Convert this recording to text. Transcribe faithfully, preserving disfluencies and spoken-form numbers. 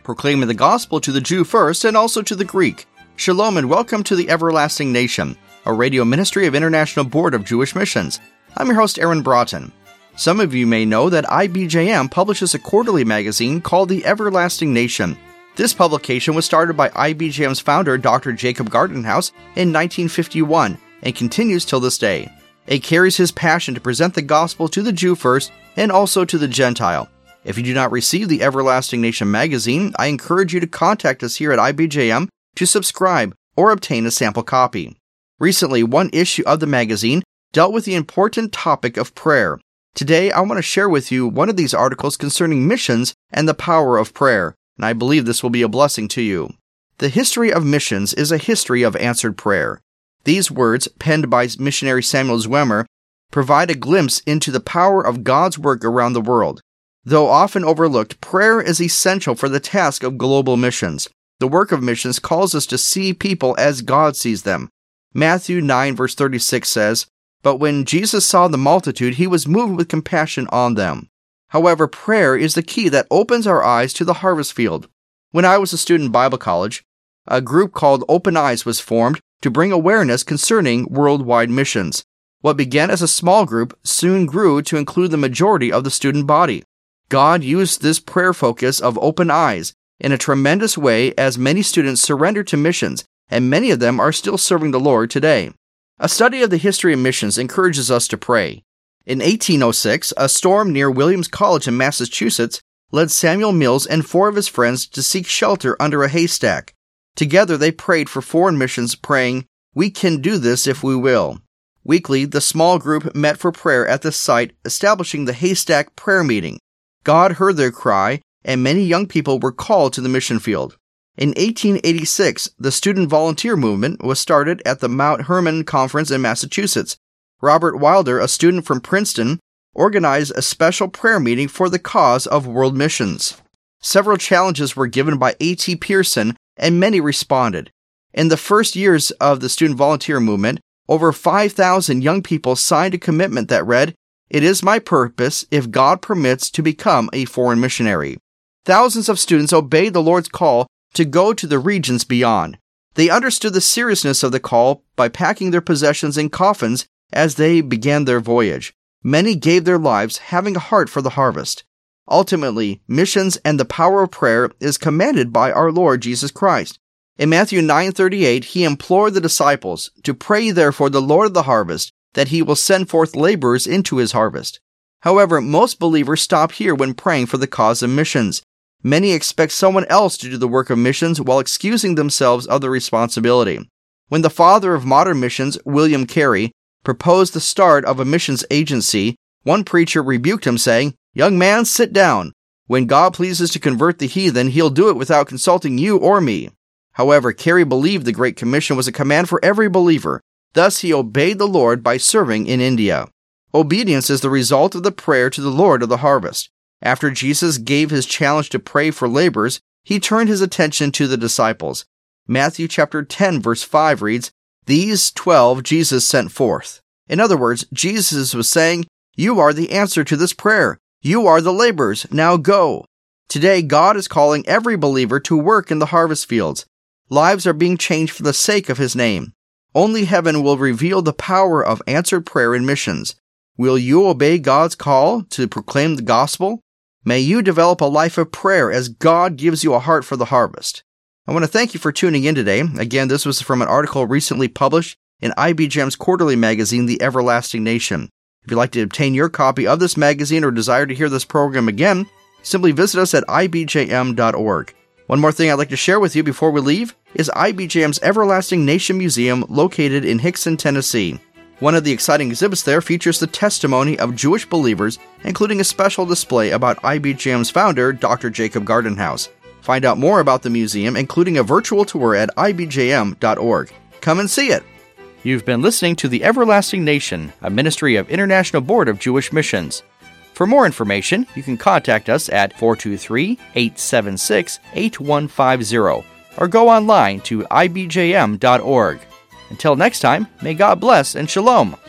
proclaiming the gospel to the Jew first and also to the Greek. Shalom and welcome to the Everlasting Nation, a radio ministry of International Board of Jewish Missions. I'm your host, Aaron Broughton. Some of you may know that I B J M publishes a quarterly magazine called The Everlasting Nation. This publication was started by I B J M's founder, Doctor Jacob Gardenhouse, in nineteen fifty-one and continues till this day. It carries his passion to present the gospel to the Jew first and also to the Gentile. If you do not receive the Everlasting Nation magazine, I encourage you to contact us here at I B J M to subscribe or obtain a sample copy. Recently, one issue of the magazine dealt with the important topic of prayer. Today, I want to share with you one of these articles concerning missions and the power of prayer, and I believe this will be a blessing to you. The history of missions is a history of answered prayer. These words, penned by missionary Samuel Zwemer, provide a glimpse into the power of God's work around the world. Though often overlooked, prayer is essential for the task of global missions. The work of missions calls us to see people as God sees them. Matthew nine verse thirty-six says, "But when Jesus saw the multitude, he was moved with compassion on them." However, prayer is the key that opens our eyes to the harvest field. When I was a student in Bible college, a group called Open Eyes was formed to bring awareness concerning worldwide missions. What began as a small group soon grew to include the majority of the student body. God used this prayer focus of Open Eyes in a tremendous way as many students surrendered to missions, and many of them are still serving the Lord today. A study of the history of missions encourages us to pray. In eighteen oh six, a storm near Williams College in Massachusetts led Samuel Mills and four of his friends to seek shelter under a haystack. Together they prayed for foreign missions, praying, "We can do this if we will." Weekly, the small group met for prayer at the site, establishing the Haystack Prayer Meeting. God heard their cry, and many young people were called to the mission field. In eighteen eighty-six, the student volunteer movement was started at the Mount Hermon Conference in Massachusetts. Robert Wilder, a student from Princeton, organized a special prayer meeting for the cause of world missions. Several challenges were given by A T Pearson, and many responded. In the first years of the student volunteer movement, over five thousand young people signed a commitment that read, "It is my purpose, if God permits, to become a foreign missionary." Thousands of students obeyed the Lord's call to go to the regions beyond. They understood the seriousness of the call by packing their possessions in coffins as they began their voyage. Many gave their lives, having a heart for the harvest. Ultimately, missions and the power of prayer is commanded by our Lord Jesus Christ. In Matthew nine thirty-eight, he implored the disciples to pray therefore the Lord of the harvest, that he will send forth laborers into his harvest. However, most believers stop here when praying for the cause of missions. Many expect someone else to do the work of missions while excusing themselves of the responsibility. When the father of modern missions, William Carey, proposed the start of a missions agency, one preacher rebuked him, saying, "Young man, sit down. When God pleases to convert the heathen, he'll do it without consulting you or me." However, Carey believed the Great Commission was a command for every believer. Thus, he obeyed the Lord by serving in India. Obedience is the result of the prayer to the Lord of the harvest. After Jesus gave his challenge to pray for laborers, he turned his attention to the disciples. Matthew chapter ten verse five reads, "These twelve Jesus sent forth." In other words, Jesus was saying, "You are the answer to this prayer. You are the laborers. Now go." Today, God is calling every believer to work in the harvest fields. Lives are being changed for the sake of his name. Only heaven will reveal the power of answered prayer in missions. Will you obey God's call to proclaim the gospel? May you develop a life of prayer as God gives you a heart for the harvest. I want to thank you for tuning in today. Again, this was from an article recently published in I B J M's quarterly magazine, The Everlasting Nation. If you'd like to obtain your copy of this magazine or desire to hear this program again, simply visit us at I B J M dot org. One more thing I'd like to share with you before we leave is I B J M's Everlasting Nation Museum located in Hickson, Tennessee. One of the exciting exhibits there features the testimony of Jewish believers, including a special display about I B J M's founder, Doctor Jacob Gardenhouse. Find out more about the museum, including a virtual tour at I B J M dot org. Come and see it. You've been listening to The Everlasting Nation, a ministry of International Board of Jewish Missions. For more information, you can contact us at four two three, eight seven six, eight one five zero or go online to I B J M dot org. Until next time, may God bless and shalom.